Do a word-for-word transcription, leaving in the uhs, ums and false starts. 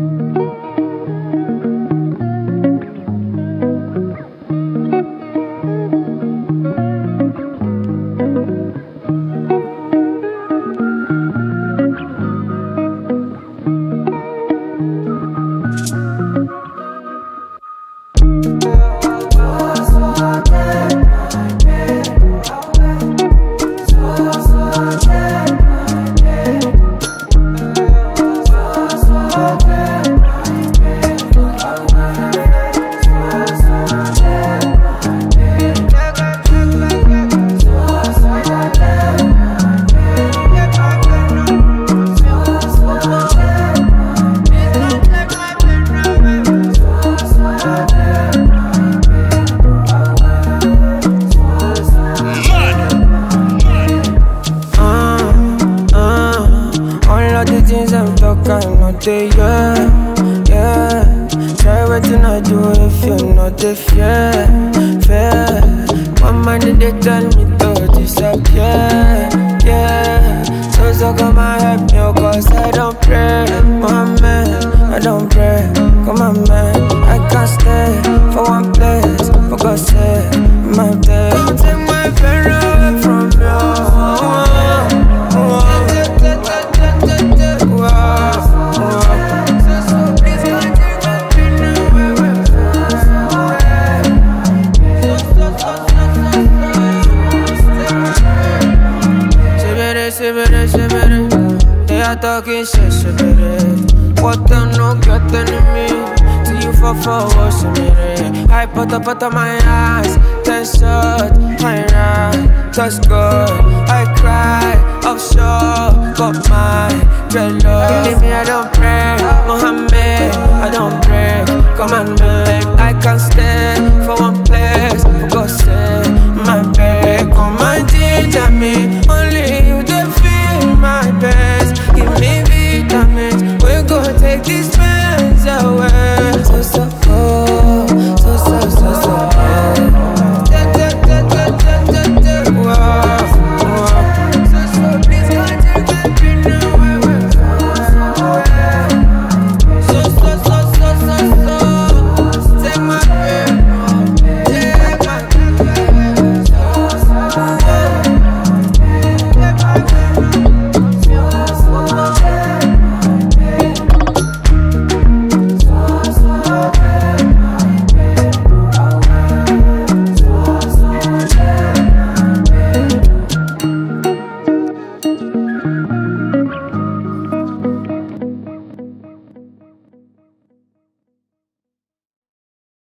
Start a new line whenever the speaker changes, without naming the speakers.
day, yeah, yeah. Try waiting I do if you're not the fair, fair. One man they tell me to disappear, yeah. So so come and help me, cause I don't pray, my man, I don't pray. Come on man, I can't stay for one place, for God's sake, my day. Don't take my fear away from you. They are talking shit, shit, what them no get enemy. Till you fall for what's in I put up out of my eyes, ten shot, I ride, touch good. I cry, offshore, got my dreadlocks. Leave me, I don't pray, Mohammed, I don't pray, come on man.